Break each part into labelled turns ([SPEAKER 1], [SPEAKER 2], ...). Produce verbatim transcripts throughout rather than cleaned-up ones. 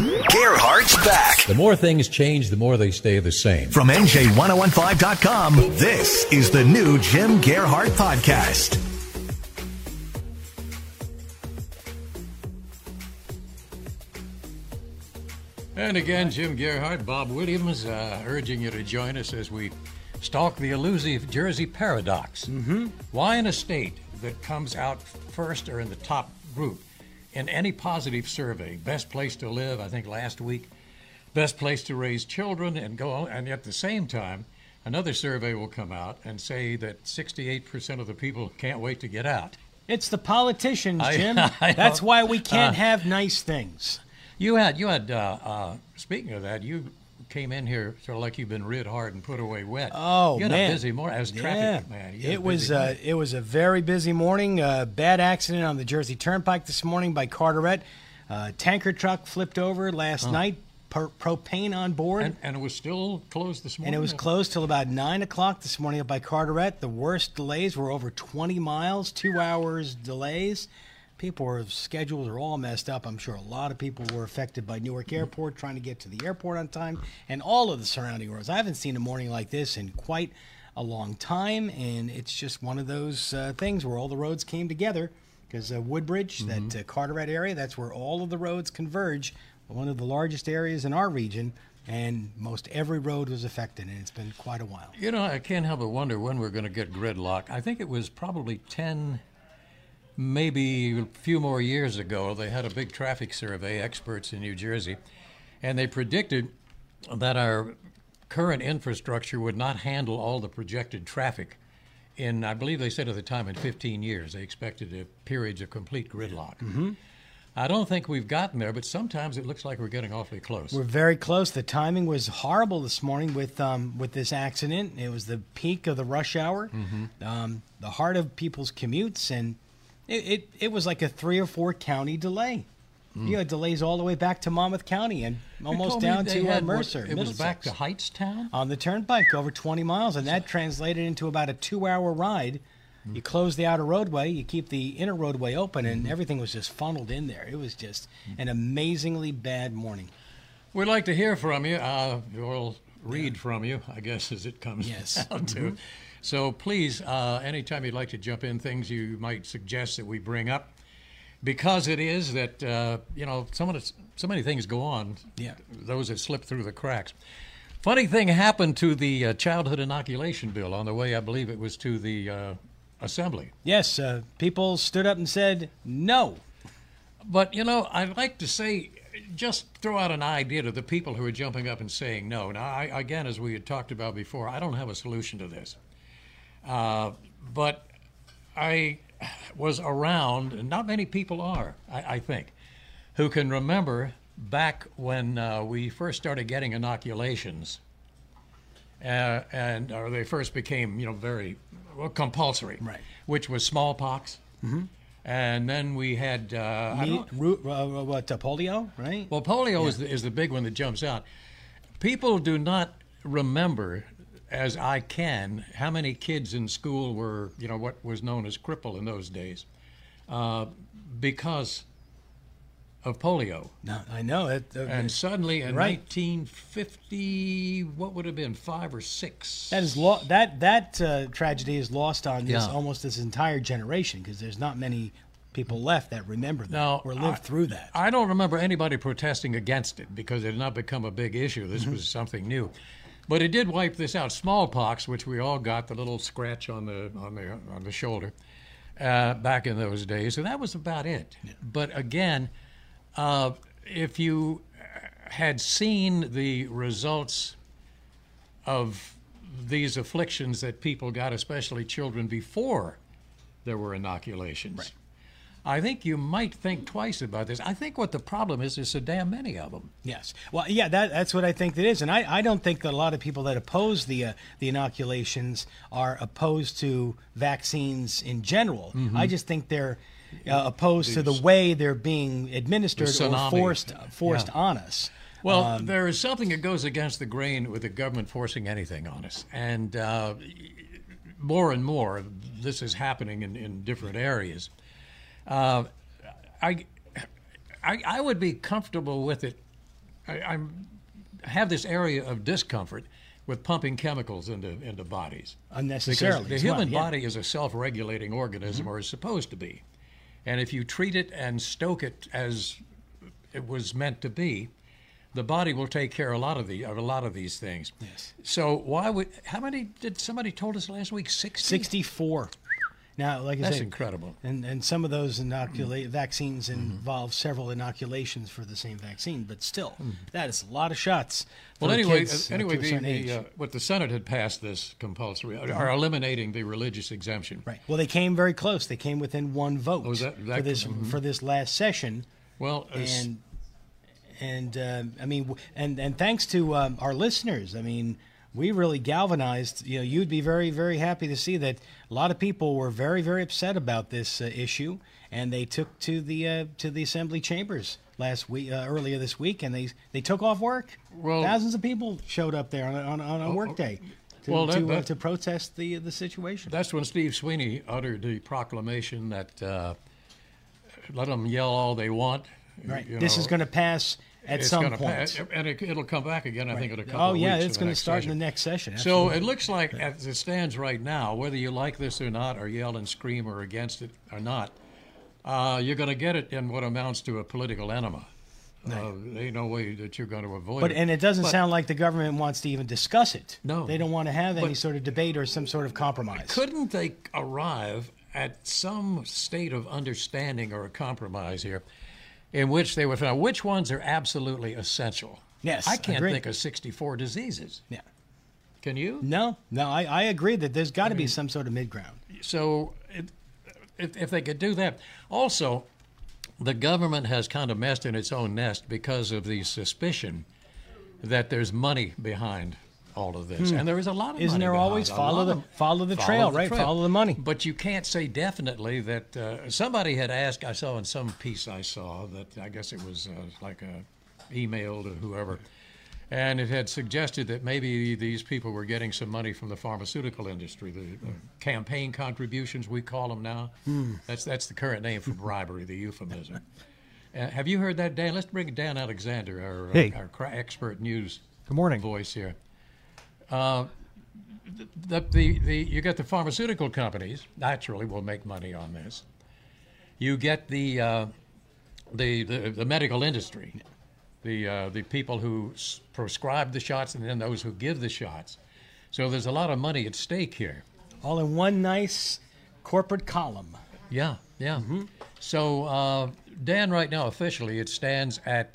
[SPEAKER 1] Gerhardt's back.
[SPEAKER 2] The more things change, the more they stay the same.
[SPEAKER 1] From N J ten fifteen dot com, this is the new Jim Gerhardt Podcast.
[SPEAKER 2] And again, Jim Gerhardt, Bob Williams, uh, urging you to join us as we stalk the elusive Jersey paradox.
[SPEAKER 3] Mm-hmm.
[SPEAKER 2] Why in a state that comes out first or in the top group in any positive survey, best place to live, I think last week, best place to raise children and go on, and at the same time, another survey will come out and say that sixty-eight percent of the people can't wait to get out.
[SPEAKER 3] It's the politicians, Jim.
[SPEAKER 2] I, I
[SPEAKER 3] That's why we can't
[SPEAKER 2] uh,
[SPEAKER 3] have nice things.
[SPEAKER 2] You had, you had. Uh, uh, speaking of that, you came in here sort of like you've been rid hard and put away wet.
[SPEAKER 3] Oh,
[SPEAKER 2] you had
[SPEAKER 3] man.
[SPEAKER 2] a busy morning. As traffic
[SPEAKER 3] yeah.
[SPEAKER 2] man. You had a
[SPEAKER 3] It was
[SPEAKER 2] busy
[SPEAKER 3] uh,
[SPEAKER 2] morning.
[SPEAKER 3] it was a very busy morning. Uh, bad accident on the Jersey Turnpike this morning by Carteret. Uh, tanker truck flipped over last
[SPEAKER 2] Oh.
[SPEAKER 3] night. Per- propane on board.
[SPEAKER 2] and, and it was still closed this morning.
[SPEAKER 3] And it was closed till about nine o'clock this morning up by Carteret. The worst delays were over twenty miles, two hours delays. People were schedules are all messed up. I'm sure a lot of people were affected by Newark Airport trying to get to the airport on time and all of the surrounding roads. I haven't seen a morning like this in quite a long time, and it's just one of those uh, things where all the roads came together because uh, Woodbridge,
[SPEAKER 2] Mm-hmm.
[SPEAKER 3] that uh, Carteret area, that's where all of the roads converge. One of the largest areas in our region, and most every road was affected, and it's been quite a while.
[SPEAKER 2] You know, I can't help but wonder when we're going to get gridlock. I think it was probably ten, maybe a few more years ago. They had a big traffic survey, experts in New Jersey, and they predicted that our current infrastructure would not handle all the projected traffic in, I believe they said at the time, in fifteen years. They expected a periods of complete gridlock. Mm-hmm. I don't think we've gotten there, but sometimes it looks like we're getting awfully close.
[SPEAKER 3] We're very close. The timing was horrible this morning with um, with this accident. It was the peak of the rush hour,
[SPEAKER 2] Mm-hmm.
[SPEAKER 3] um, the heart of people's commutes, and it, it, it was like a three or four county delay.
[SPEAKER 2] Mm.
[SPEAKER 3] You had delays all the way back to Monmouth County and
[SPEAKER 2] You
[SPEAKER 3] almost
[SPEAKER 2] told me
[SPEAKER 3] down
[SPEAKER 2] they
[SPEAKER 3] to uh,
[SPEAKER 2] had what-
[SPEAKER 3] Mercer.
[SPEAKER 2] It was back
[SPEAKER 3] Middlesex.
[SPEAKER 2] to Heightstown?
[SPEAKER 3] On the turnpike, over twenty miles, and that translated into about a two-hour ride. You close the outer roadway, you keep the inner roadway open, and everything was just funneled in there. It was just an amazingly bad morning.
[SPEAKER 2] We'd like to hear from you. Uh, we'll read from you, I guess, as it comes
[SPEAKER 3] Yes.
[SPEAKER 2] down to.
[SPEAKER 3] Mm-hmm.
[SPEAKER 2] So please, uh, anytime you'd like to jump in, things you might suggest that we bring up, because it is that, uh, you know, some of the, so many things go on,
[SPEAKER 3] Yeah.
[SPEAKER 2] those that slip through the cracks. Funny thing happened to the uh, childhood inoculation bill on the way, I believe it was to the uh, assembly.
[SPEAKER 3] Yes, uh, people stood up and said no.
[SPEAKER 2] But, you know, I'd like to say, just throw out an idea to the people who are jumping up and saying no. Now, I, again, as we had talked about before, I don't have a solution to this. Uh, but I was around, and not many people are, I, I think, who can remember back when uh, we first started getting inoculations, uh, and or they first became, you know, very well, compulsory,
[SPEAKER 3] Right.
[SPEAKER 2] which was smallpox. Mm-hmm. And then we had uh, I
[SPEAKER 3] Me,
[SPEAKER 2] don't-
[SPEAKER 3] ru- uh, what, uh, polio, right?
[SPEAKER 2] well, polio is, the, is the big one that jumps out. People do not remember, as I can, how many kids in school were, you know, what was known as cripple in those days, uh, because of polio.
[SPEAKER 3] No, I know. It, uh,
[SPEAKER 2] And suddenly in
[SPEAKER 3] Right.
[SPEAKER 2] nineteen fifty, what would have been five or six?
[SPEAKER 3] that is lo- that that uh, tragedy is lost on this
[SPEAKER 2] Yeah.
[SPEAKER 3] almost this entire generation because there's not many people left that remember that
[SPEAKER 2] Now,
[SPEAKER 3] or lived
[SPEAKER 2] I-
[SPEAKER 3] through that.
[SPEAKER 2] I don't remember anybody protesting against it because it had not become a big issue. This was something new. But it did wipe this out. Smallpox, which we all got, the little scratch on the on the on the shoulder, uh, back in those days, and that was about it. But again, uh, if you had seen the results of these afflictions that people got, especially children, before there were inoculations,
[SPEAKER 3] Right.
[SPEAKER 2] I think you might think twice about this. I think what the problem is, there's so damn many of them.
[SPEAKER 3] Yes. Well, yeah, that, that's what I think it is. And I, I don't think that a lot of people that oppose the uh, the inoculations are opposed to vaccines in general.
[SPEAKER 2] Mm-hmm.
[SPEAKER 3] I just think they're uh, opposed to the way they're being administered
[SPEAKER 2] The
[SPEAKER 3] or
[SPEAKER 2] tsunami.
[SPEAKER 3] forced forced
[SPEAKER 2] Yeah.
[SPEAKER 3] on us.
[SPEAKER 2] Well,
[SPEAKER 3] Um,
[SPEAKER 2] there is something that goes against the grain with the government forcing anything on us. And uh, more and more, this is happening in, in different areas. Uh, I, I, I would be comfortable with it I, I'm have this area of discomfort with pumping chemicals into into bodies
[SPEAKER 3] Unnecessarily.
[SPEAKER 2] because the
[SPEAKER 3] as
[SPEAKER 2] human
[SPEAKER 3] well, yeah.
[SPEAKER 2] body is a self-regulating organism, or is supposed to be, and if you treat it and stoke it as it was meant to be, the body will take care of a lot of the of a lot of these things.
[SPEAKER 3] Yes.
[SPEAKER 2] So why would how many did somebody told us last week? Sixty.
[SPEAKER 3] sixty-four. Now, like I
[SPEAKER 2] That's
[SPEAKER 3] said,
[SPEAKER 2] incredible.
[SPEAKER 3] And and some of those inocula- vaccines involve several inoculations for the same vaccine, but still, that is a lot of shots.
[SPEAKER 2] Well,
[SPEAKER 3] for
[SPEAKER 2] anyway,
[SPEAKER 3] kids,
[SPEAKER 2] uh,
[SPEAKER 3] uh,
[SPEAKER 2] anyway,
[SPEAKER 3] to a
[SPEAKER 2] the,
[SPEAKER 3] certain
[SPEAKER 2] the,
[SPEAKER 3] age.
[SPEAKER 2] uh, what the Senate had passed this compulsory, are eliminating the religious exemption.
[SPEAKER 3] Right. Well, they came very close. They came within one vote
[SPEAKER 2] Oh, is that- that-
[SPEAKER 3] for this
[SPEAKER 2] mhm.
[SPEAKER 3] for this last session.
[SPEAKER 2] Well, as-
[SPEAKER 3] and and um, I mean, w- and and thanks to um, our listeners, I mean, we really galvanized. You know, you'd be very very happy to see that a lot of people were very very upset about this uh, issue, and they took to the uh, to the assembly chambers last week, uh, earlier this week, and they they took off work.
[SPEAKER 2] Well-
[SPEAKER 3] thousands of people showed up there on a, on, a- on a work day to
[SPEAKER 2] well, that-
[SPEAKER 3] to, uh,
[SPEAKER 2] that-
[SPEAKER 3] to protest the the situation.
[SPEAKER 2] that's when Steve Sweeney uttered the proclamation that uh, let them yell all they want.
[SPEAKER 3] Right.
[SPEAKER 2] you
[SPEAKER 3] This
[SPEAKER 2] know,
[SPEAKER 3] is going to pass at
[SPEAKER 2] it's
[SPEAKER 3] some
[SPEAKER 2] gonna
[SPEAKER 3] point.
[SPEAKER 2] pass, and it, it'll come back again. I think in a couple
[SPEAKER 3] Oh
[SPEAKER 2] of
[SPEAKER 3] yeah,
[SPEAKER 2] weeks.
[SPEAKER 3] it's
[SPEAKER 2] in the
[SPEAKER 3] going to
[SPEAKER 2] next
[SPEAKER 3] start
[SPEAKER 2] session.
[SPEAKER 3] in the next session.
[SPEAKER 2] So
[SPEAKER 3] absolutely.
[SPEAKER 2] it looks like, as it stands right now, whether you like this or not, or yell and scream or against it or not, uh, you're going to get it in what amounts to a political enema. Uh, there ain't no way that you're going to avoid
[SPEAKER 3] But
[SPEAKER 2] it.
[SPEAKER 3] and it doesn't
[SPEAKER 2] But-
[SPEAKER 3] sound like the government wants to even discuss it.
[SPEAKER 2] No.
[SPEAKER 3] They don't want to have any
[SPEAKER 2] But-
[SPEAKER 3] sort of debate or some sort of compromise.
[SPEAKER 2] Couldn't they arrive at some state of understanding or a compromise here in which they would find out which ones are absolutely essential?
[SPEAKER 3] Yes,
[SPEAKER 2] I can't
[SPEAKER 3] agreed.
[SPEAKER 2] think of sixty-four diseases.
[SPEAKER 3] Yeah.
[SPEAKER 2] Can you?
[SPEAKER 3] No, no, I, I agree that there's got to be some sort of mid ground.
[SPEAKER 2] So it, if, if they could do that. Also, the government has kind of messed in its own nest because of the suspicion that there's money behind all of this. And there is a lot of
[SPEAKER 3] Hmm. Isn't
[SPEAKER 2] money
[SPEAKER 3] there
[SPEAKER 2] behind
[SPEAKER 3] always
[SPEAKER 2] a
[SPEAKER 3] follow
[SPEAKER 2] lot
[SPEAKER 3] the
[SPEAKER 2] of-
[SPEAKER 3] follow the trail, right? Follow the money.
[SPEAKER 2] But you can't say definitely that uh, somebody had asked. I saw in some piece I saw that I guess it was uh, like a email to whoever, and it had suggested that maybe these people were getting some money from the pharmaceutical industry, the, the campaign contributions we call them now.
[SPEAKER 3] Hmm.
[SPEAKER 2] That's that's the current name for bribery, the euphemism. Uh, have you heard that, Dan? Let's bring Dan Alexander, our, uh,
[SPEAKER 4] Hey.
[SPEAKER 2] our cra- expert news
[SPEAKER 4] Good morning.
[SPEAKER 2] voice here. Uh, the, the, the, you get the pharmaceutical companies, naturally, will make money on this. You get the, uh, the, the, the medical industry, the, uh, the people who s- prescribe the shots and then those who give the shots. So there's a lot of money at stake here.
[SPEAKER 3] All in one nice corporate column.
[SPEAKER 2] Yeah, yeah.
[SPEAKER 3] Mm-hmm.
[SPEAKER 2] So, uh, Dan, right now, officially, it stands at,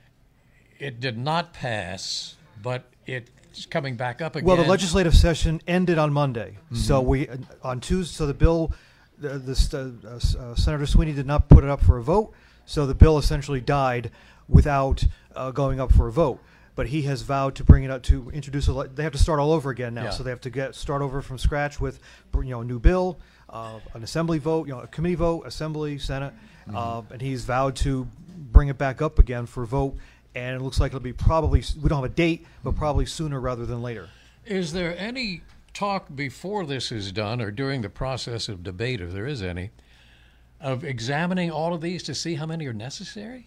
[SPEAKER 2] it did not pass, but it's coming back up again.
[SPEAKER 4] Well, the legislative session ended on Monday, so we on Tuesday. So the bill, the, the uh, uh, Senator Sweeney did not put it up for a vote, so the bill essentially died without uh, going up for a vote. But he has vowed to bring it up to introduce. A, le- they have to start all over again now,
[SPEAKER 2] Yeah.
[SPEAKER 4] so they have to get start over from scratch with, you know, a new bill, uh, an assembly vote, you know, a committee vote, assembly, Senate, uh, and he's vowed to bring it back up again for a vote. And it looks like it'll be probably, we don't have a date, but probably sooner rather than later.
[SPEAKER 2] Is there any talk before this is done or during the process of debate, if there is any, of examining all of these to see how many are necessary?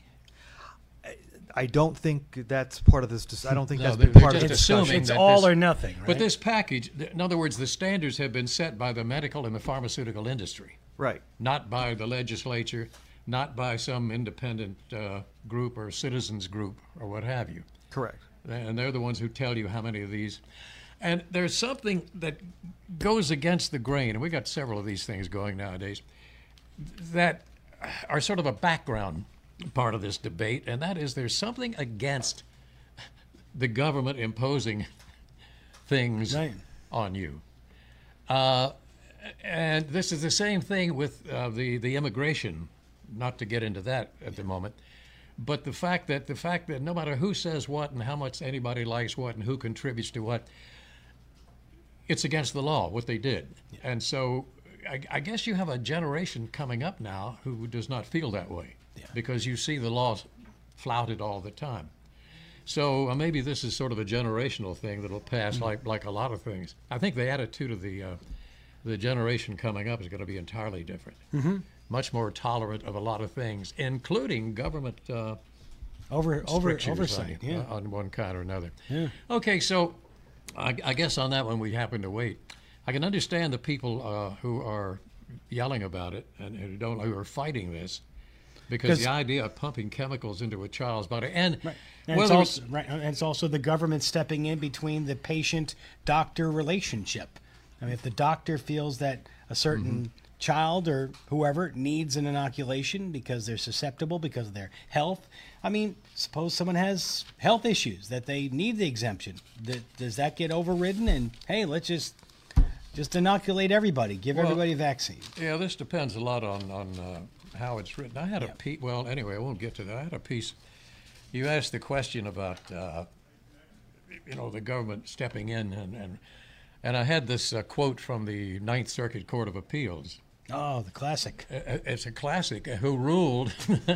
[SPEAKER 4] I don't think that's part of this. Dis- I don't think
[SPEAKER 2] No,
[SPEAKER 4] that's
[SPEAKER 2] they're-
[SPEAKER 4] been
[SPEAKER 2] they're
[SPEAKER 4] part of
[SPEAKER 2] just
[SPEAKER 4] the
[SPEAKER 2] assuming
[SPEAKER 4] discussion.
[SPEAKER 3] It's
[SPEAKER 2] that
[SPEAKER 3] all
[SPEAKER 2] this-
[SPEAKER 3] or nothing, right?
[SPEAKER 2] But this package, in other words, the standards have been set by the medical and the pharmaceutical industry,
[SPEAKER 4] Right.
[SPEAKER 2] not by the legislature, not by some independent uh, group or citizens group or what have you.
[SPEAKER 4] Correct.
[SPEAKER 2] And they're the ones who tell you how many of these. And there's something that goes against the grain, and we got several of these things going nowadays, that are sort of a background part of this debate, and that is there's something against the government imposing things
[SPEAKER 3] Right.
[SPEAKER 2] on you. Uh, and this is the same thing with uh, the, the immigration, not to get into that at the moment. But the fact that the fact that no matter who says what and how much anybody likes what and who contributes to what, it's against the law what they did. And so I, I guess you have a generation coming up now who does not feel that way because you see the laws flouted all the time. So uh, maybe this is sort of a generational thing that'll pass like like a lot of things. I think the attitude of the uh, the generation coming up is going to be entirely different. Mm-hmm. Much more tolerant of a lot of things, including government uh,
[SPEAKER 3] Over over
[SPEAKER 2] strictures
[SPEAKER 3] oversight.
[SPEAKER 2] on,
[SPEAKER 3] Yeah.
[SPEAKER 2] on one kind or another.
[SPEAKER 3] Yeah.
[SPEAKER 2] Okay, so I, I guess on that one we happen to wait. I can understand the people uh, who are yelling about it and who don't who are fighting this, because the idea of pumping chemicals into a child's body and
[SPEAKER 3] Right. And it's,
[SPEAKER 2] whether
[SPEAKER 3] also, right, and it's also the government stepping in between the patient-doctor relationship. I mean, if the doctor feels that a certain
[SPEAKER 2] Mm-hmm.
[SPEAKER 3] child or whoever needs an inoculation because they're susceptible because of their health, I mean, suppose someone has health issues that they need the exemption. Th- Does that get overridden? And, hey, let's just just inoculate everybody, give
[SPEAKER 2] Well,
[SPEAKER 3] everybody a vaccine.
[SPEAKER 2] Yeah, this depends a lot on on uh, how it's written. I had a
[SPEAKER 3] Yeah.
[SPEAKER 2] piece. Well, anyway, I won't get to that. I had a piece. You asked the question about uh, you know the government stepping in, and and, and I had this uh, quote from the Ninth Circuit Court of Appeals.
[SPEAKER 3] Oh, the classic.
[SPEAKER 2] Uh, It's a classic. uh, Who ruled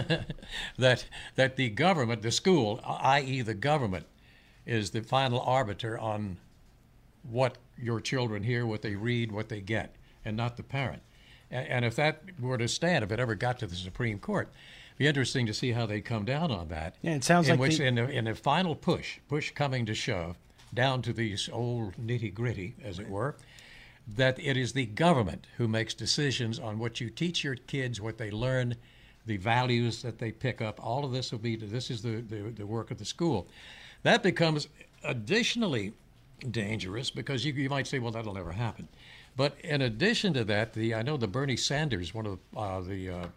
[SPEAKER 2] that that the government, the school, that is, the government, is the final arbiter on what your children hear, what they read, what they get, and not the parent. And, and if that were to stand, if it ever got to the Supreme Court, it'd be interesting to see how they come down on that.
[SPEAKER 3] Yeah, it sounds
[SPEAKER 2] in
[SPEAKER 3] like
[SPEAKER 2] which,
[SPEAKER 3] the-
[SPEAKER 2] in the in the final push, push coming to shove, down to these old nitty gritty, as it were, that it is the government who makes decisions on what you teach your kids, what they learn, the values that they pick up. All of this will be, this is the, the, the work of the school. That becomes additionally dangerous because you, you might say, well, that'll never happen. But in addition to that, the I know the Bernie Sanders, one of uh, the uh,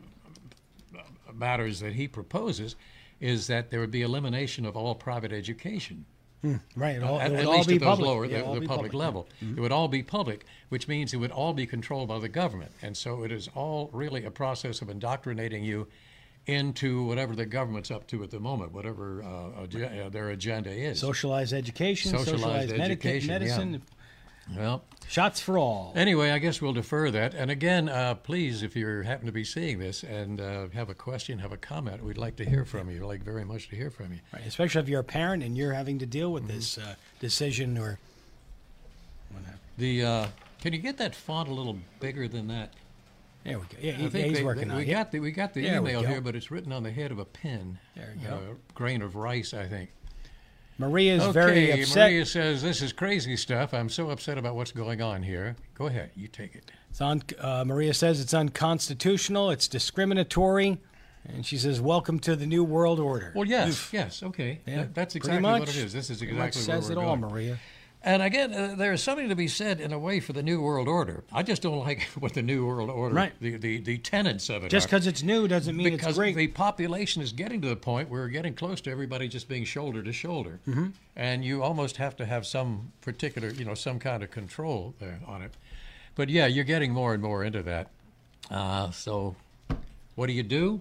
[SPEAKER 2] matters that he proposes is that there would be elimination of all private education.
[SPEAKER 3] Right. It all,
[SPEAKER 2] At,
[SPEAKER 3] it would
[SPEAKER 2] at
[SPEAKER 3] all
[SPEAKER 2] least
[SPEAKER 3] be
[SPEAKER 2] at those
[SPEAKER 3] public.
[SPEAKER 2] lower,
[SPEAKER 3] Yeah,
[SPEAKER 2] the,
[SPEAKER 3] all
[SPEAKER 2] the
[SPEAKER 3] be
[SPEAKER 2] public level. It would all be public, which means it would all be controlled by the government. And so it is all really a process of indoctrinating you into whatever the government's up to at the moment, whatever uh, ag- uh, their agenda is.
[SPEAKER 3] Socialized education,
[SPEAKER 2] Socialized
[SPEAKER 3] socialized, medica-
[SPEAKER 2] education, yeah.
[SPEAKER 3] medicine,
[SPEAKER 2] Well,
[SPEAKER 3] shots for all.
[SPEAKER 2] anyway, I guess we'll defer that. And again, uh, please, if you happen to be seeing this and uh, have a question, have a comment, we'd like to hear from you. We'd like very much to hear from you.
[SPEAKER 3] Right, especially if you're a parent and you're having to deal
[SPEAKER 2] Mm-hmm.
[SPEAKER 3] with this uh, decision or whatever.
[SPEAKER 2] The uh, can you get that font a little bigger than that?
[SPEAKER 3] There we go. Yeah,
[SPEAKER 2] I
[SPEAKER 3] he-
[SPEAKER 2] think
[SPEAKER 3] yeah he's
[SPEAKER 2] they-
[SPEAKER 3] working
[SPEAKER 2] they-
[SPEAKER 3] on
[SPEAKER 2] we
[SPEAKER 3] it.
[SPEAKER 2] got the we got the
[SPEAKER 3] There we
[SPEAKER 2] email
[SPEAKER 3] go.
[SPEAKER 2] here, but it's written on the head of a pin.
[SPEAKER 3] There you go.
[SPEAKER 2] A grain of rice, I think.
[SPEAKER 3] Maria's
[SPEAKER 2] Okay,
[SPEAKER 3] very upset.
[SPEAKER 2] Maria says this is crazy stuff. I'm so upset about what's going on here. Go ahead, you take it.
[SPEAKER 3] It's on, uh, Maria says it's unconstitutional, it's discriminatory, and she says, welcome to the New World Order.
[SPEAKER 2] Well, yes, yes, okay.
[SPEAKER 3] Yeah,
[SPEAKER 2] That- that's
[SPEAKER 3] pretty
[SPEAKER 2] exactly what
[SPEAKER 3] much.
[SPEAKER 2] it is. This is
[SPEAKER 3] Pretty
[SPEAKER 2] exactly
[SPEAKER 3] much
[SPEAKER 2] where
[SPEAKER 3] says
[SPEAKER 2] we're
[SPEAKER 3] it all,
[SPEAKER 2] going.
[SPEAKER 3] Maria.
[SPEAKER 2] And again, uh, there is something to be said in a way for the New World Order. I just don't like what the New World Order,
[SPEAKER 3] Right.
[SPEAKER 2] the, the, the tenets of it
[SPEAKER 3] Just
[SPEAKER 2] are.
[SPEAKER 3] because it's new doesn't mean
[SPEAKER 2] because
[SPEAKER 3] it's great.
[SPEAKER 2] the population is getting to the point where we're getting close to everybody just being shoulder to shoulder, mm-hmm. and you almost have to have some particular, you know, some kind of control there on it. But yeah, you're getting more and more into that. Uh, so, what do you do?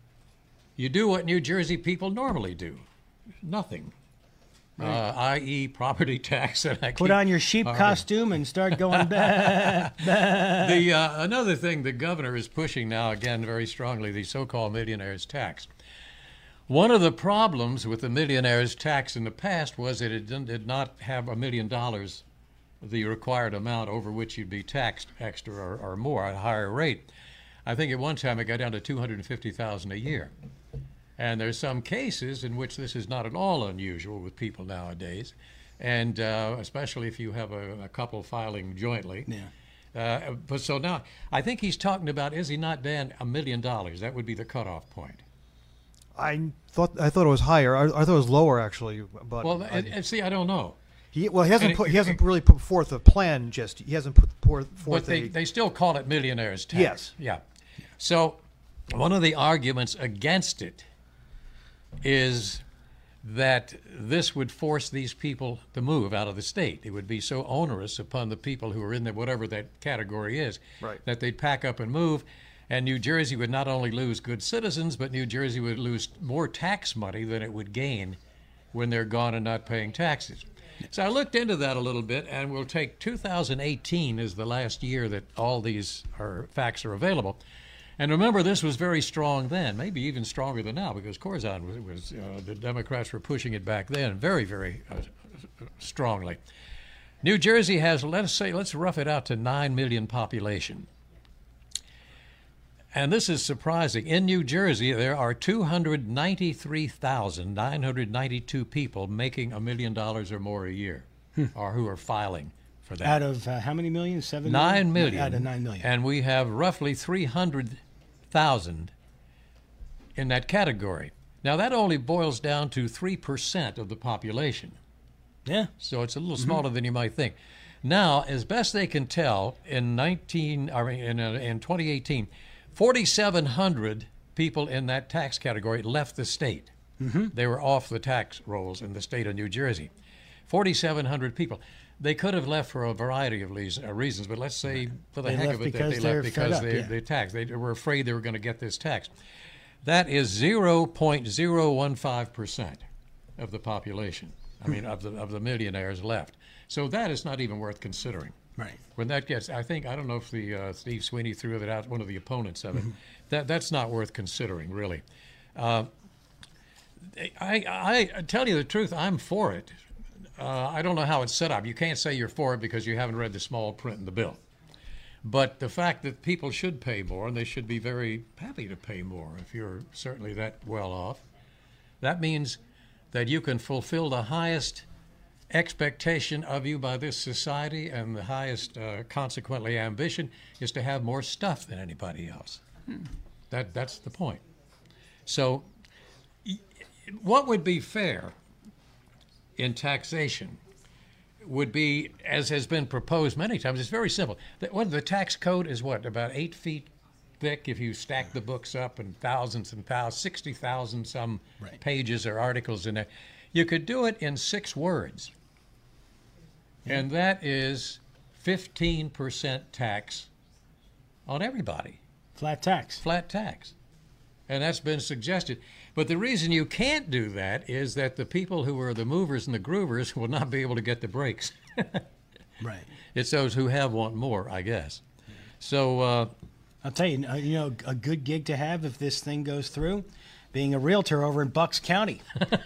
[SPEAKER 2] You do what New Jersey people normally do: nothing. Uh, that is, property tax. And I
[SPEAKER 3] Put
[SPEAKER 2] keep
[SPEAKER 3] on your sheep
[SPEAKER 2] harping.
[SPEAKER 3] costume and start going back.
[SPEAKER 2] The uh, another thing the governor is pushing now, again very strongly, the so-called millionaire's tax. One of the problems with the millionaire's tax in the past was that it didn't, did not have a million dollars, the required amount over which you'd be taxed extra or, or more at a higher rate. I think at one time it got down to two hundred fifty thousand dollars a year. And there's some cases in which this is not at all unusual with people nowadays, and uh, especially if you have a, a couple filing jointly.
[SPEAKER 3] Yeah.
[SPEAKER 2] Uh, but so now, I think he's talking about, is he not, Dan, a million dollars? That would be the cutoff point.
[SPEAKER 4] I thought I thought it was higher. I, I thought it was lower actually. But
[SPEAKER 2] Well,
[SPEAKER 4] I-
[SPEAKER 2] and, and see, I don't know.
[SPEAKER 4] he well he hasn't
[SPEAKER 2] and it-
[SPEAKER 4] put, he hasn't really put forth a plan. Just he hasn't put forth
[SPEAKER 2] But they,
[SPEAKER 4] a
[SPEAKER 2] they still call it millionaire's tax.
[SPEAKER 4] Yes.
[SPEAKER 2] Yeah. So one of the arguments against it is that this would force these people to move out of the state. It would be so onerous upon the people who are in the whatever that category is,
[SPEAKER 4] Right.
[SPEAKER 2] that they'd pack up and move. And New Jersey would not only lose good citizens, but New Jersey would lose more tax money than it would gain when they're gone and not paying taxes. So I looked into that a little bit, and we'll take two thousand eighteen as the last year that all these are, facts are available. And remember, this was very strong then, maybe even stronger than now, because Corzine was, was uh, the Democrats were pushing it back then very, very uh, strongly. New Jersey has, let's say, let's rough it out to nine million population. And this is surprising. In New Jersey, there are two hundred ninety-three thousand nine hundred ninety-two people making a million dollars or more a year, or who are filing for that.
[SPEAKER 3] Out of uh, how many million? Seven
[SPEAKER 2] Nine million.
[SPEAKER 3] Out of nine million.
[SPEAKER 2] And we have roughly three hundred thousand in that category. Now, that only boils down to three percent of the population.
[SPEAKER 3] Yeah.
[SPEAKER 2] So it's a little smaller than you might think. Now, as best they can tell, in nineteen, I mean, in, uh, in twenty eighteen, forty-seven hundred people in that tax category left the state. Mm-hmm. They were off the tax rolls in the state of New Jersey. forty-seven hundred people. They could have left for a variety of uh, reasons, but let's say for the
[SPEAKER 3] They
[SPEAKER 2] heck
[SPEAKER 3] left
[SPEAKER 2] of it that
[SPEAKER 3] because
[SPEAKER 2] they
[SPEAKER 3] they're
[SPEAKER 2] left
[SPEAKER 3] fed
[SPEAKER 2] because
[SPEAKER 3] up,
[SPEAKER 2] they,
[SPEAKER 3] yeah.
[SPEAKER 2] they taxed. They were afraid they were going to get this tax. That is zero point zero one five percent of the population. I mean, of the of the millionaires left. So that is not even worth considering.
[SPEAKER 3] Right.
[SPEAKER 2] When that gets, I think, I don't know if the uh, Steve Sweeney threw that out, one of the opponents of it.
[SPEAKER 3] Mm-hmm.
[SPEAKER 2] That that's not worth considering, really. Uh, I, I I tell you the truth, I'm for it. Uh, I don't know how it's set up. You can't say you're for it because you haven't read the small print in the bill. But the fact that people should pay more, and they should be very happy to pay more if you're certainly that well off, that means that you can fulfill the highest expectation of you by this society, and the highest, uh, consequently, ambition is to have more stuff than anybody else. Hmm. That that's the point. So, y- what would be fair in taxation would be, as has been proposed many times, it's very simple. The, what, the tax code is what, about eight feet thick if you stack the books up, and thousands and thousands, sixty thousand some
[SPEAKER 3] Right.
[SPEAKER 2] pages or articles in there. You could do it in six words. And that is fifteen percent tax on everybody.
[SPEAKER 3] Flat tax.
[SPEAKER 2] Flat tax. And that's been suggested. But the reason you can't do that is that the people who are the movers and the groovers will not be able to get the breaks.
[SPEAKER 3] Right.
[SPEAKER 2] It's those who have want more, I guess. So, uh,
[SPEAKER 3] I'll tell you, uh, you know, a good gig to have if this thing goes through, being a realtor over in Bucks County.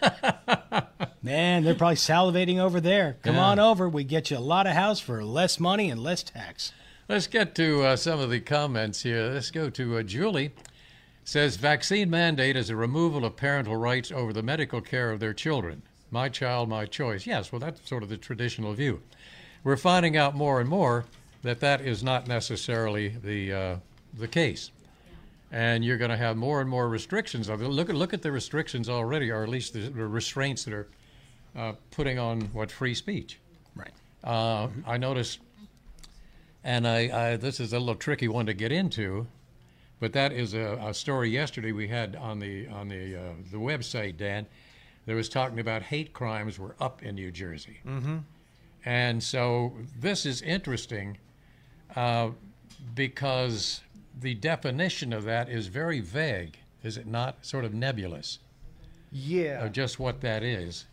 [SPEAKER 3] Man, they're probably salivating over there. Come
[SPEAKER 2] Yeah.
[SPEAKER 3] on over. We get you a lot of house for less money and less tax.
[SPEAKER 2] let's get to uh, some of the comments here. Let's go to uh, Julie. Says, vaccine mandate is a removal of parental rights over the medical care of their children. My child, my choice. Yes, well, that's sort of the traditional view. We're finding out more and more that that is not necessarily the uh, the case. And you're going to have more and more restrictions. Look at look at the restrictions already, or at least the restraints that are uh, putting on what free speech.
[SPEAKER 3] Right.
[SPEAKER 2] Uh, I noticed, and I, I this is a little tricky one to get into, but that is a, a story yesterday we had on the on the uh, the website, Dan. That was talking about hate crimes were up in New Jersey, mm-hmm. and so this is interesting uh, because the definition of that is very vague, is it not? Sort of nebulous
[SPEAKER 4] Yeah.
[SPEAKER 2] of just what that is.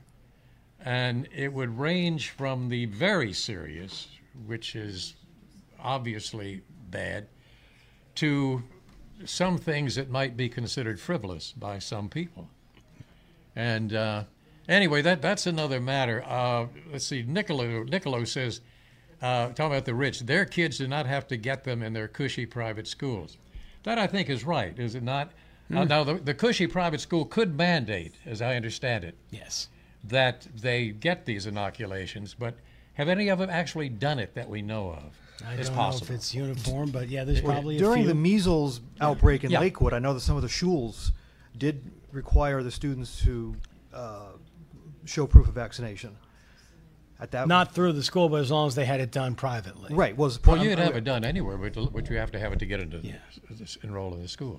[SPEAKER 2] And it would range from the very serious, which is obviously bad, to some things that might be considered frivolous by some people. And uh, anyway, that that's another matter. Uh, let's see, Nicolo, Nicolo says, uh, talking about the rich, their kids do not have to get them in their cushy private schools. That, I think, is right, is it not? Uh, now, the, the cushy private school could mandate, as I understand it,
[SPEAKER 3] Yes.
[SPEAKER 2] that they get these inoculations, but have any of them actually done it that we know of?
[SPEAKER 3] I
[SPEAKER 2] it's
[SPEAKER 3] don't
[SPEAKER 2] possible.
[SPEAKER 3] know if it's uniform, but yeah, there's probably
[SPEAKER 4] During
[SPEAKER 3] a few.
[SPEAKER 4] the measles outbreak in
[SPEAKER 2] Yeah.
[SPEAKER 4] Lakewood, I know that some of the schools did require the students to uh, show proof of vaccination. At that
[SPEAKER 3] Not through the school, but as long as they had it done privately.
[SPEAKER 4] right was
[SPEAKER 2] Well, you could have it done anywhere, but, but you have to have it to get into
[SPEAKER 3] Yeah.
[SPEAKER 2] s- enroll in the school.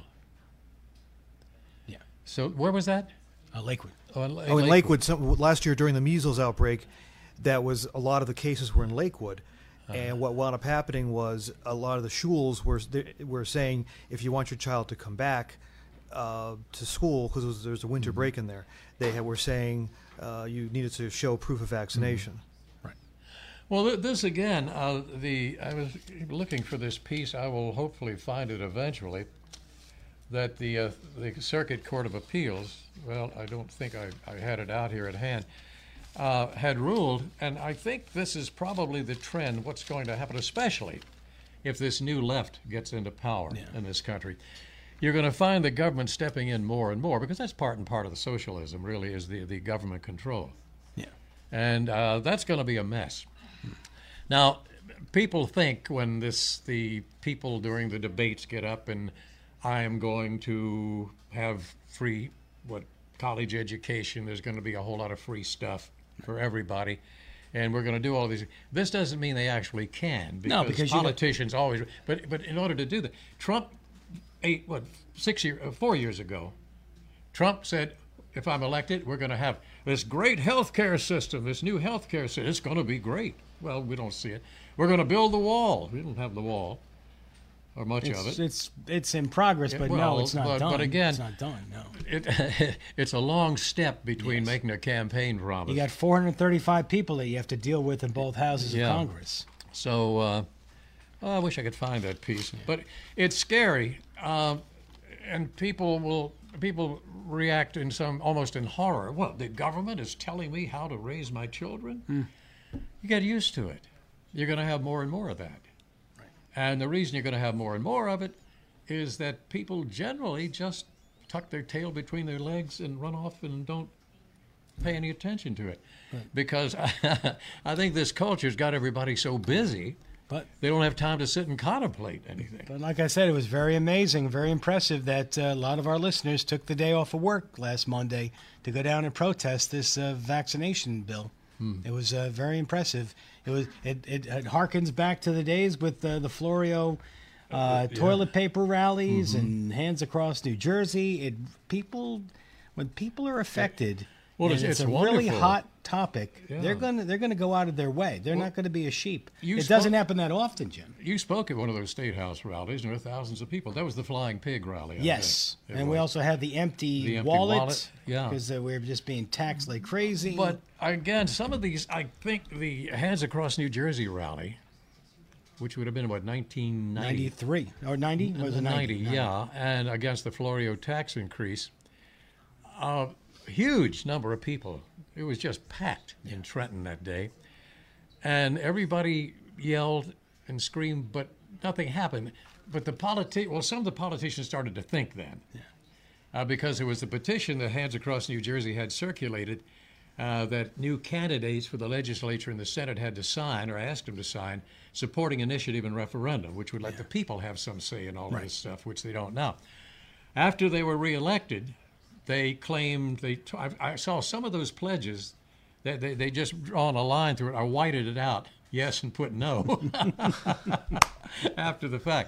[SPEAKER 3] Yeah.
[SPEAKER 2] So where was that?
[SPEAKER 3] Uh, Lakewood.
[SPEAKER 2] Oh, in,
[SPEAKER 4] Oh, in Lakewood, some, last year during the measles outbreak, that was a lot of the cases were in Lakewood, and what wound up happening was a lot of the schools were they were saying if you want your child to come back uh, to school because there's a winter break in there, they had, were saying uh, you needed to show proof of vaccination.
[SPEAKER 2] Well, th- this again, uh, the I was looking for this piece. I will hopefully find it eventually. That the uh, the Circuit Court of Appeals, well, I don't think I, I had it out here at hand, uh, had ruled, and I think this is probably the trend. What's going to happen, especially if this new left gets into power in this country, you're going to find the government stepping in more and more, because that's part and part of the socialism, really, is the, the government control.
[SPEAKER 3] Yeah.
[SPEAKER 2] And uh, that's going to be a mess. Now, people think when this the people during the debates get up and I am going to have free what college education, there's going to be a whole lot of free stuff for everybody, and we're going to do all these. This doesn't mean they actually can, because,
[SPEAKER 3] No, because you don't-
[SPEAKER 2] politicians always. But but in order to do that, Trump, eight what six year, uh, four years ago, Trump said, if I'm elected, we're going to have this great health care system, this new health care system. It's going to be great. Well, we don't see it. We're going to build the wall. We don't have the wall, or much
[SPEAKER 3] It's,
[SPEAKER 2] of it.
[SPEAKER 3] it's it's in progress, but
[SPEAKER 2] well,
[SPEAKER 3] no, it's not
[SPEAKER 2] but-
[SPEAKER 3] done.
[SPEAKER 2] but again-
[SPEAKER 3] it's not done. No,
[SPEAKER 2] It, it's a long step between
[SPEAKER 3] Yes.
[SPEAKER 2] making a campaign promise.
[SPEAKER 3] you got four hundred thirty-five people that you have to deal with in both houses
[SPEAKER 2] Yeah.
[SPEAKER 3] of Congress.
[SPEAKER 2] So uh, oh, I wish I could find that piece, but it's scary, uh, and people will people react in some almost in horror. Well, the government is telling me how to raise my children.
[SPEAKER 3] Hmm.
[SPEAKER 2] You get used to it. You're going to have more and more of that, and the reason you're going to have more and more of it is that people generally just tuck their tail between their legs and run off and don't pay any attention to it, because I think this culture's got everybody so busy
[SPEAKER 3] But
[SPEAKER 2] they don't have time to sit and contemplate anything.
[SPEAKER 3] But like I said, it was very amazing, very impressive that uh, a lot of our listeners took the day off of work last Monday to go down and protest this uh, vaccination bill.
[SPEAKER 2] Hmm.
[SPEAKER 3] It was uh, very impressive. It was it, it, it harkens back to the days with uh, the Florio uh, toilet paper rallies
[SPEAKER 2] Mm-hmm.
[SPEAKER 3] and Hands Across New Jersey. It people when people are affected.
[SPEAKER 2] Well,
[SPEAKER 3] and
[SPEAKER 2] it's-
[SPEAKER 3] it's,
[SPEAKER 2] it's
[SPEAKER 3] a really
[SPEAKER 2] wonderful.
[SPEAKER 3] hot topic.
[SPEAKER 2] Yeah.
[SPEAKER 3] They're gonna they're gonna go out of their way. They're not going to be a sheep.
[SPEAKER 2] you
[SPEAKER 3] It
[SPEAKER 2] spoke-
[SPEAKER 3] doesn't happen that often, Jim.
[SPEAKER 2] You spoke at one of those State House rallies, and there were thousands of people. That was the Flying Pig rally. I
[SPEAKER 3] Yes,
[SPEAKER 2] think. It
[SPEAKER 3] and we
[SPEAKER 2] was.
[SPEAKER 3] also had the empty,
[SPEAKER 2] The empty
[SPEAKER 3] wallet,
[SPEAKER 2] wallet, yeah.
[SPEAKER 3] because uh, we were just being taxed like crazy.
[SPEAKER 2] But again, some of these, I think the Hands Across New Jersey rally, which would have been, what, nineteen ninety?
[SPEAKER 3] ninety-three or ninety was it ninety?
[SPEAKER 2] yeah, and against the Florio tax increase, a huge number of people. It was just packed in Trenton that day, and everybody yelled and screamed, but nothing happened. But the politi- well, some of the politicians started to think then, uh, because there was a petition that Hands Across New Jersey had circulated uh, that new candidates for the legislature and the Senate had to sign, or asked them to sign, supporting initiative and referendum, which would let the people have some say in all of this stuff, which they don't now. After they were reelected, they claimed they. T- I, I saw some of those pledges that they, they just drawn a line through it. I whited it out, yes, and put no after the fact.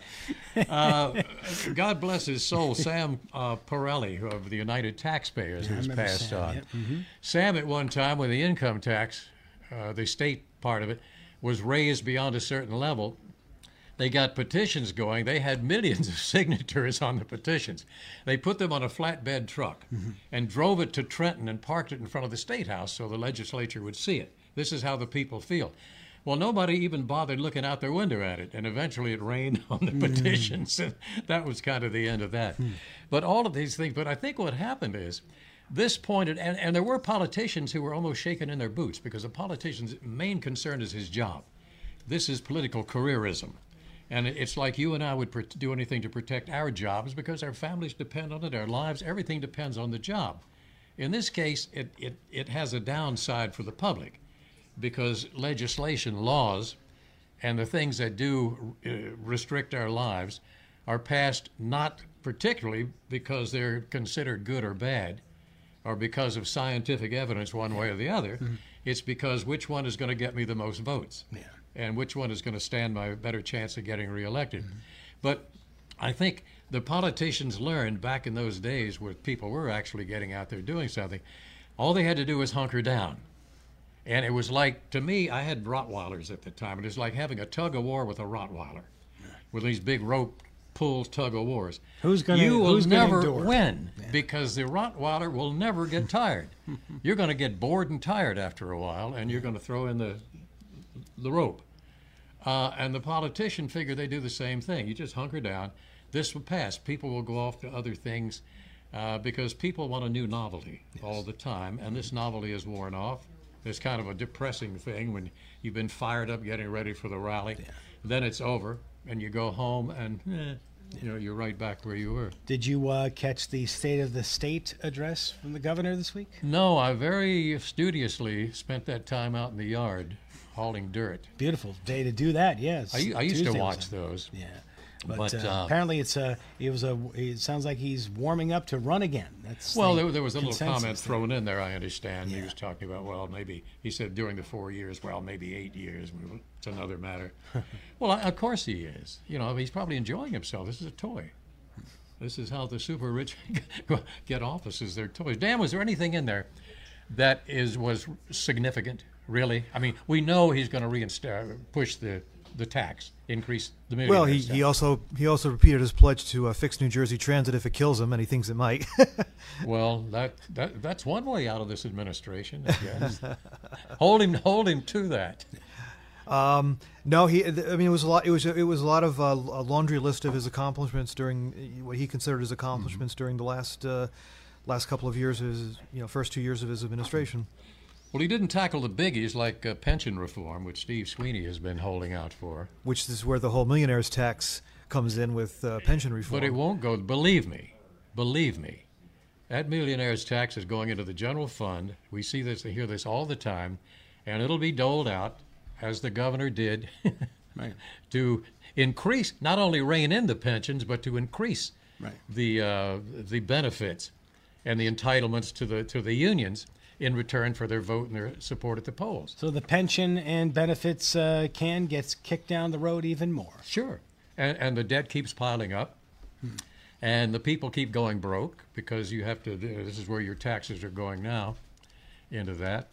[SPEAKER 2] Uh, God bless his soul, Sam uh, Pirelli of the United Taxpayers, who was
[SPEAKER 3] remember
[SPEAKER 2] passed
[SPEAKER 3] Sam,
[SPEAKER 2] on.
[SPEAKER 3] yep. Mm-hmm.
[SPEAKER 2] Sam, at one time, when the income tax, uh, the state part of it, was raised beyond a certain level, they got petitions going. They had millions of signatures on the petitions. They put them on a flatbed truck
[SPEAKER 3] Mm-hmm.
[SPEAKER 2] and drove it to Trenton and parked it in front of the State House so the legislature would see it. This is how the people feel. Well, nobody even bothered looking out their window at it, and eventually it rained on the petitions, and that was kind of the end of that. But all of these things, but I think what happened is this pointed, and, and there were politicians who were almost shaken in their boots, because a politician's main concern is his job. This is political careerism. And it's like you and I would pr- do anything to protect our jobs because our families depend on it, our lives, everything depends on the job. In this case, it, it, it has a downside for the public because legislation, laws, and the things that do uh, restrict our lives are passed not particularly because they're considered good or bad or because of scientific evidence one way or the other. Mm-hmm. It's because which one is going to get me the most votes.
[SPEAKER 3] Yeah.
[SPEAKER 2] And which one is going to stand my better chance of getting reelected. Mm-hmm. But I think the politicians learned back in those days where people were actually getting out there doing something, all they had to do was hunker down. And it was like, to me, I had Rottweilers at the time, and it was like having a tug of war with a Rottweiler, with these big rope pulls, tug of wars.
[SPEAKER 3] Who's gonna-
[SPEAKER 2] You will
[SPEAKER 3] who's gonna
[SPEAKER 2] never
[SPEAKER 3] endure?
[SPEAKER 2] win because the Rottweiler will never get tired. You're going to get bored and tired after a while, and you're going to throw in the the rope. Uh, and the politician figure they do the same thing. You just hunker down. This will pass. People will go off to other things uh, because people want a new novelty yes. all the time, and this novelty is worn off. It's kind of a depressing thing when you've been fired up getting ready for the rally. Yeah. then it's over, and you go home, and eh, you know you're right back where you were.
[SPEAKER 3] Did you uh, catch the State of the State address from the governor this week?
[SPEAKER 2] No, I very studiously spent that time out in the yard hauling dirt.
[SPEAKER 3] Beautiful day to do that. Yes.
[SPEAKER 2] I, I used
[SPEAKER 3] Tuesday
[SPEAKER 2] to
[SPEAKER 3] was
[SPEAKER 2] watch
[SPEAKER 3] it.
[SPEAKER 2] those.
[SPEAKER 3] Yeah. But,
[SPEAKER 2] But,
[SPEAKER 3] uh,
[SPEAKER 2] uh,
[SPEAKER 3] apparently, it's a. It was a. It sounds like he's warming up to run again. That's
[SPEAKER 2] Well,
[SPEAKER 3] the
[SPEAKER 2] there, there was a little
[SPEAKER 3] consensus
[SPEAKER 2] comment
[SPEAKER 3] there.
[SPEAKER 2] thrown in there, I understand. He
[SPEAKER 3] Yeah.
[SPEAKER 2] was talking about, well, maybe, he said during the four years, well, maybe eight years. Well, it's another matter. Well, I- of course he is. You know, he's probably enjoying himself. This is a toy. This is how the super rich get offices. They're toys. Dan, was there anything in there that is was significant, really? I mean, we know he's going to reinstate, push the, the tax, increase the millionaire
[SPEAKER 4] Well, he,
[SPEAKER 2] tax.
[SPEAKER 4] he also he also repeated his pledge to uh, fix New Jersey Transit if it kills him, and he thinks it might.
[SPEAKER 2] Well, that, that that's one way out of this administration, I guess. hold him, hold him to that.
[SPEAKER 4] Um, no, he. I mean, it was a lot. It was it was a lot of uh, a laundry list of his accomplishments during what he considered his accomplishments
[SPEAKER 2] Mm-hmm.
[SPEAKER 4] during the last uh, last couple of years of his, you know, first two years of his administration.
[SPEAKER 2] Well, he didn't tackle the biggies like uh, pension reform, which Steve Sweeney has been holding out for.
[SPEAKER 4] Which is where the whole millionaire's tax comes in with uh, pension reform.
[SPEAKER 2] But it won't go. Believe me, believe me, that millionaire's tax is going into the general fund. We see this, hear this all the time, and it'll be doled out, as the governor did,
[SPEAKER 3] Right.
[SPEAKER 2] to increase, not only rein in the pensions, but to increase
[SPEAKER 3] Right.
[SPEAKER 2] the uh, the benefits and the entitlements to the to the unions in return for their vote and their support at the polls.
[SPEAKER 3] So the pension and benefits uh, can gets kicked down the road even more.
[SPEAKER 2] Sure. And, and the debt keeps piling up. And the people keep going broke because you have to, this is where your taxes are going now, into that.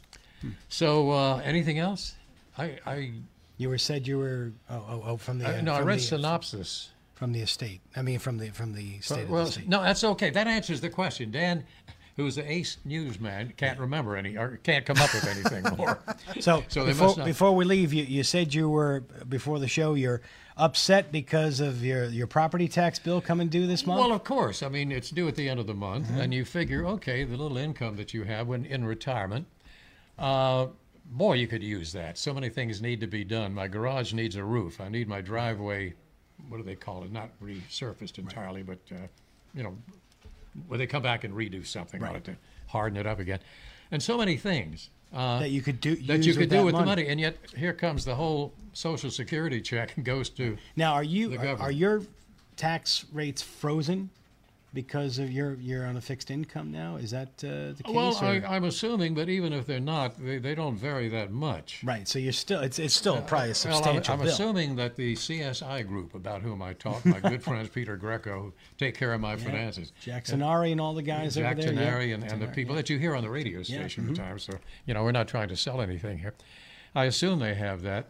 [SPEAKER 2] So uh, anything else? I, I,
[SPEAKER 3] You were said you were oh oh, oh from the
[SPEAKER 2] I
[SPEAKER 3] uh,
[SPEAKER 2] no, I
[SPEAKER 3] from
[SPEAKER 2] read
[SPEAKER 3] the,
[SPEAKER 2] synopsis.
[SPEAKER 3] from the estate. I mean from the from the state
[SPEAKER 2] Well,
[SPEAKER 3] of the state.
[SPEAKER 2] no, that's okay. That answers the question. Dan, who's the ace newsman, can't remember any, or can't come up with anything more.
[SPEAKER 3] So,
[SPEAKER 2] So they
[SPEAKER 3] before,
[SPEAKER 2] must not-
[SPEAKER 3] before we leave, you, you said you were before the show. You're upset because of your, your property tax bill coming due this month.
[SPEAKER 2] Well, of course. I mean, it's due at the end of the month, and you figure, okay, the little income that you have when in retirement, uh, boy, you could use that. So many things need to be done. My garage needs a roof. I need my driveway, what do they call it? Not resurfaced entirely, but, uh, you know, where they come back and redo something on it to harden it up again. And so many things. Uh,
[SPEAKER 3] that you could do
[SPEAKER 2] that
[SPEAKER 3] use
[SPEAKER 2] you could
[SPEAKER 3] with
[SPEAKER 2] do
[SPEAKER 3] that
[SPEAKER 2] with
[SPEAKER 3] money.
[SPEAKER 2] the money, and yet here comes the whole Social Security check and goes to
[SPEAKER 3] Now, are you
[SPEAKER 2] the
[SPEAKER 3] are,
[SPEAKER 2] government.
[SPEAKER 3] are your tax rates frozen because of your you're on a fixed income now? Is that uh, the case?
[SPEAKER 2] well, I,
[SPEAKER 3] or-
[SPEAKER 2] I'm assuming, but even if they're not, they, they don't vary that much.
[SPEAKER 3] right. So you're still it's it's still probably a
[SPEAKER 2] Well, I'm,
[SPEAKER 3] substantial
[SPEAKER 2] I'm
[SPEAKER 3] bill.
[SPEAKER 2] assuming that the C S I group, about whom I talk, my good friends Peter Greco, who take care of my finances,
[SPEAKER 3] Jackson Ari and all the guys over there.
[SPEAKER 2] Jackson
[SPEAKER 3] yeah.
[SPEAKER 2] Ari and, and the people that you hear on the radio station at times. So, you know, we're not trying to sell anything here. I assume they have that.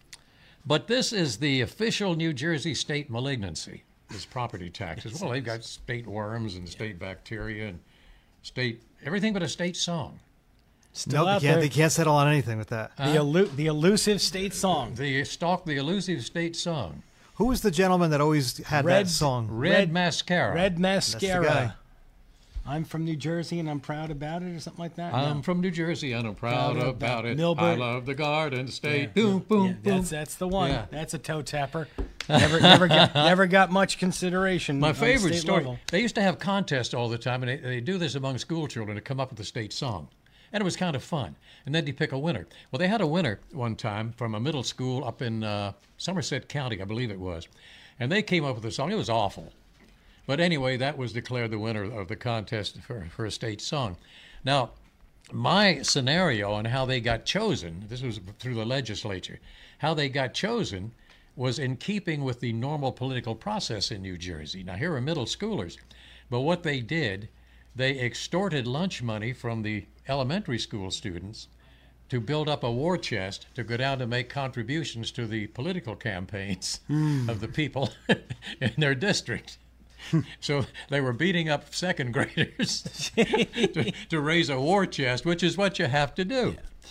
[SPEAKER 2] But this is the official New Jersey state malignancy, is property taxes. Well, they've got state worms and state bacteria and state, everything but a state song.
[SPEAKER 3] Still
[SPEAKER 4] Nope,
[SPEAKER 3] out
[SPEAKER 4] they can't,
[SPEAKER 3] there.
[SPEAKER 4] they can't settle on anything with that.
[SPEAKER 3] The, elu- the elusive state song.
[SPEAKER 2] The stalk, the elusive state song.
[SPEAKER 4] Who was the gentleman that always had
[SPEAKER 3] Red-
[SPEAKER 4] that song?
[SPEAKER 2] Red,
[SPEAKER 3] Red-
[SPEAKER 2] mascara.
[SPEAKER 3] Red
[SPEAKER 4] guy.
[SPEAKER 3] mascara. I'm from New Jersey and I'm proud about it, or something like that.
[SPEAKER 2] I'm
[SPEAKER 3] No.
[SPEAKER 2] from New Jersey and I'm proud,
[SPEAKER 3] Proud
[SPEAKER 2] about
[SPEAKER 3] about
[SPEAKER 2] it.
[SPEAKER 3] Milburn.
[SPEAKER 2] I love the Garden State.
[SPEAKER 3] Yeah.
[SPEAKER 2] Boom, boom,
[SPEAKER 3] Yeah,
[SPEAKER 2] boom.
[SPEAKER 3] that's that's the one.
[SPEAKER 2] Yeah.
[SPEAKER 3] That's a toe tapper. Never never got never got much consideration.
[SPEAKER 2] My
[SPEAKER 3] on the
[SPEAKER 2] favorite
[SPEAKER 3] state
[SPEAKER 2] story.
[SPEAKER 3] level.
[SPEAKER 2] They used to have contests all the time, and they, they do this among school children to come up with a state song. And it was kind of fun. And then you pick a winner. Well, they had a winner one time from a middle school up in uh, Somerset County, I believe it was. And they came up with a song. It was awful. But anyway, that was declared the winner of the contest for, for a state song. Now, my scenario on how they got chosen, this was through the legislature, how they got chosen was in keeping with the normal political process in New Jersey. Now, here are middle schoolers. But what they did, they extorted lunch money from the elementary school students to build up a war chest to go down to make contributions to the political campaigns of the people in their district. So they were beating up second graders to, to raise a war chest, which is what you have to do.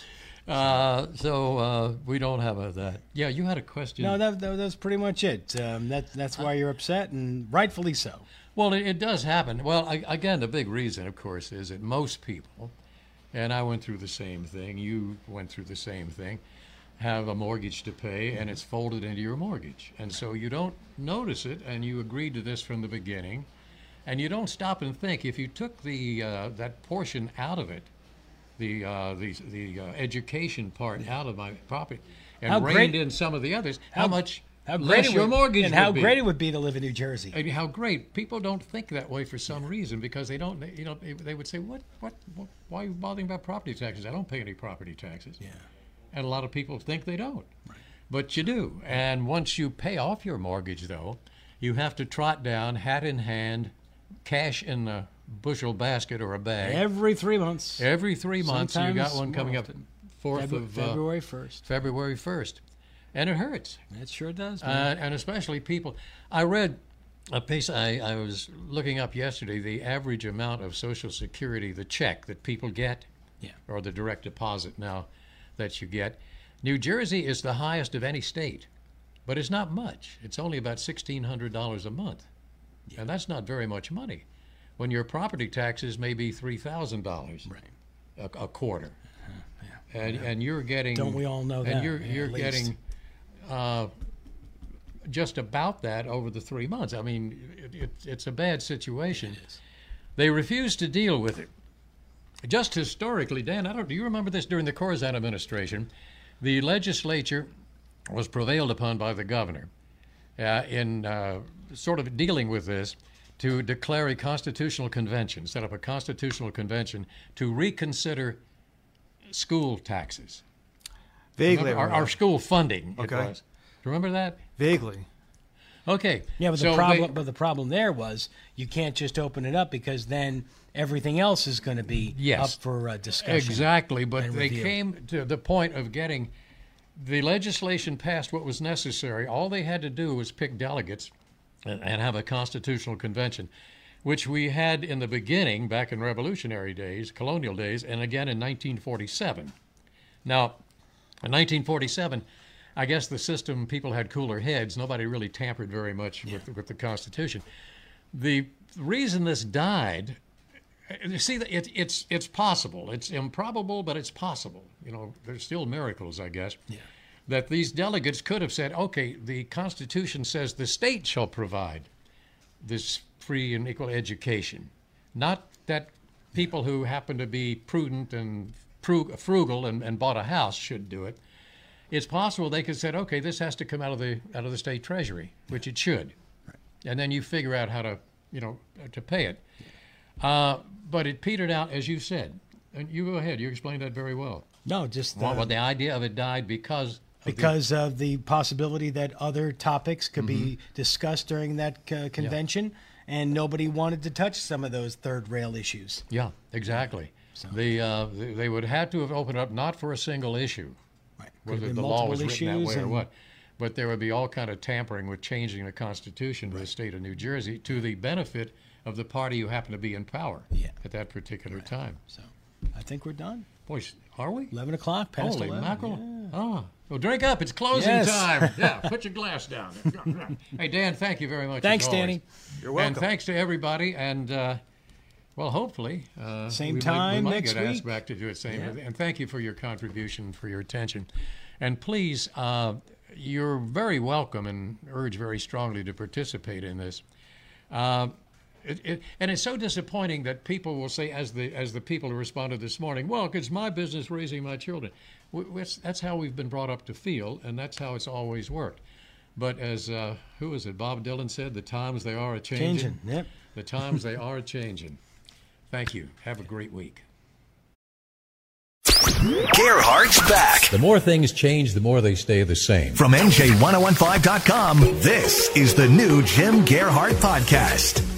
[SPEAKER 2] Uh, so uh, we don't have a, that. Yeah, you had a question.
[SPEAKER 3] No, that, that that's pretty much it. Um, that that's why you're upset, and rightfully so.
[SPEAKER 2] Well, it, it does happen. Well, I, again, the big reason, of course, is that most people, and I went through the same thing, you went through the same thing, have a mortgage to pay, and it's folded into your mortgage. And so you don't notice it, and you agreed to this from the beginning, and you don't stop and think. If you took the uh, that portion out of it, the uh, the, the uh, education part out of my property, and
[SPEAKER 3] How
[SPEAKER 2] reined
[SPEAKER 3] great-
[SPEAKER 2] in some of the others, how,
[SPEAKER 3] how-
[SPEAKER 2] much
[SPEAKER 3] How great
[SPEAKER 2] less
[SPEAKER 3] it
[SPEAKER 2] your
[SPEAKER 3] would,
[SPEAKER 2] mortgage
[SPEAKER 3] and
[SPEAKER 2] would
[SPEAKER 3] how
[SPEAKER 2] be.
[SPEAKER 3] great it would be to live in New Jersey.
[SPEAKER 2] And how great. People don't think that way for some reason, because they don't, you know, they, they would say, what, what, what, why are you bothering about property taxes? I don't pay any property taxes.
[SPEAKER 3] Yeah.
[SPEAKER 2] And a lot of people think they don't. Right. But you do. And once you pay off your mortgage, though, you have to trot down, hat in hand, cash in the bushel basket or a bag.
[SPEAKER 3] Every three months.
[SPEAKER 2] Every three months, you got
[SPEAKER 3] Sometimes
[SPEAKER 2] one coming
[SPEAKER 3] more
[SPEAKER 2] up
[SPEAKER 3] often.
[SPEAKER 2] fourth
[SPEAKER 3] Febru-
[SPEAKER 2] of uh,
[SPEAKER 3] February first.
[SPEAKER 2] February first. And it hurts.
[SPEAKER 3] That sure does.
[SPEAKER 2] Uh,
[SPEAKER 3] Man.
[SPEAKER 2] and especially people. I read a piece I, I was looking up yesterday, the average amount of Social Security, the check that people get,
[SPEAKER 3] Yeah.
[SPEAKER 2] or the direct deposit now that you get. New Jersey is the highest of any state, but it's not much. It's only about sixteen hundred dollars a month. Yeah. And that's not very much money when your property taxes may be three thousand dollars
[SPEAKER 3] Right.
[SPEAKER 2] a, a quarter.
[SPEAKER 3] Uh-huh. Yeah.
[SPEAKER 2] And, and you're getting.
[SPEAKER 3] Don't we all know
[SPEAKER 2] and
[SPEAKER 3] that?
[SPEAKER 2] you're,
[SPEAKER 3] Yeah,
[SPEAKER 2] you're
[SPEAKER 3] at least.
[SPEAKER 2] getting uh, just about that over the three months. I mean, it, it, it's a bad situation.
[SPEAKER 3] It is.
[SPEAKER 2] They refuse to deal with it. Just historically, Dan, I don't. Do you remember this during the Corzine administration? The legislature was prevailed upon by the governor uh, in uh, sort of dealing with this to declare a constitutional convention, set up a constitutional convention to reconsider school taxes.
[SPEAKER 4] Vaguely.
[SPEAKER 2] Remember, our, our school funding.
[SPEAKER 4] Okay.
[SPEAKER 2] It was. Remember that?
[SPEAKER 4] Vaguely.
[SPEAKER 2] Okay.
[SPEAKER 3] Yeah, but the
[SPEAKER 2] so
[SPEAKER 3] problem,
[SPEAKER 2] they-
[SPEAKER 3] but the problem there was you can't just open it up, because then everything else is going to be
[SPEAKER 2] Yes.
[SPEAKER 3] up for uh, discussion.
[SPEAKER 2] Exactly, but
[SPEAKER 3] and
[SPEAKER 2] they
[SPEAKER 3] review.
[SPEAKER 2] came to the point of getting the legislation passed what was necessary. All they had to do was pick delegates and, and have a constitutional convention, which we had in the beginning back in Revolutionary days, colonial days, and again in nineteen forty-seven. Now, in nineteen forty-seven, I guess the system, people had cooler heads. Nobody really tampered very much
[SPEAKER 3] Yeah.
[SPEAKER 2] with, with the Constitution. The reason this died, you see, it, it's it's possible. It's improbable, but it's possible. You know, there's still miracles, I guess.
[SPEAKER 3] Yeah.
[SPEAKER 2] That these delegates could have said, okay, the Constitution says the state shall provide this free and equal education, not that people who happen to be prudent and frug- frugal and, and bought a house should do it. It's possible they could have said, okay, this has to come out of the out of the state treasury, which it should,
[SPEAKER 3] Right.
[SPEAKER 2] and then you figure out how to, you know, to pay it. Uh, but it petered out, as you said, and you go ahead. You explained that very well.
[SPEAKER 3] No, just
[SPEAKER 2] Well,
[SPEAKER 3] uh,
[SPEAKER 2] well, the idea of it died because of
[SPEAKER 3] because of the possibility that other topics could
[SPEAKER 2] Mm-hmm.
[SPEAKER 3] be discussed during that uh, convention, and nobody wanted to touch some of those third rail issues.
[SPEAKER 2] the, yeah, exactly. The uh, they they would have to have opened up not for a single issue,
[SPEAKER 3] Right. Could have
[SPEAKER 2] whether
[SPEAKER 3] been
[SPEAKER 2] the law
[SPEAKER 3] multiple
[SPEAKER 2] was written that
[SPEAKER 3] issues
[SPEAKER 2] way or
[SPEAKER 3] and-
[SPEAKER 2] what. But there would be all kind of tampering with changing the Constitution of the state of New Jersey to the benefit of the party who happened to be in power
[SPEAKER 3] Yeah.
[SPEAKER 2] at that particular time.
[SPEAKER 3] So, I think we're done.
[SPEAKER 2] Boys, are we?
[SPEAKER 3] Eleven o'clock, past
[SPEAKER 2] Holy
[SPEAKER 3] eleven.
[SPEAKER 2] mackerel!
[SPEAKER 3] Yeah.
[SPEAKER 2] Oh, well, drink up. It's closing
[SPEAKER 3] Yes.
[SPEAKER 2] time. Yeah, put your glass down. Hey, Dan, thank you very much.
[SPEAKER 3] Thanks,
[SPEAKER 2] as always.
[SPEAKER 3] Danny.
[SPEAKER 4] You're welcome.
[SPEAKER 2] And thanks to everybody. And uh, well, hopefully, uh,
[SPEAKER 3] Same
[SPEAKER 2] we
[SPEAKER 3] time
[SPEAKER 2] might, we might
[SPEAKER 3] next
[SPEAKER 2] get asked
[SPEAKER 3] week.
[SPEAKER 2] back to do it. Same.
[SPEAKER 3] Yeah.
[SPEAKER 2] And thank you for your contribution, for your attention. And please, uh, you're very welcome and urge very strongly to participate in this. Uh, It, it, and it's so disappointing that people will say, as the as the people who responded this morning, well, it's my business raising my children. We, that's, that's how we've been brought up to feel, and that's how it's always worked. But as, uh, who is it, Bob Dylan said, the times they are a-changing.
[SPEAKER 3] Changing, yep.
[SPEAKER 2] The times they are a-changing. Thank you. Have a great week.
[SPEAKER 1] Gerhardt's back.
[SPEAKER 2] The more things change, the more they stay the same.
[SPEAKER 1] From N J ten fifteen dot com, this is the new Jim Gerhardt Podcast.